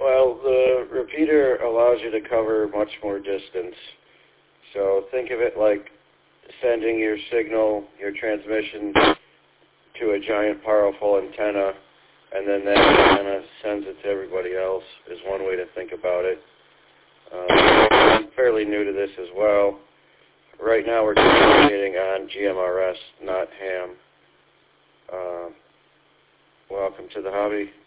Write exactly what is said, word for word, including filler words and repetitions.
Well, the repeater allows you to cover much more distance. So think of it like sending your signal, your transmission, to a giant, powerful antenna, and then that antenna sends it to everybody else, is one way to think about it. Uh, I'm fairly new to this as well. Right now we're communicating on G M R S, not ham. Uh, welcome to the hobby.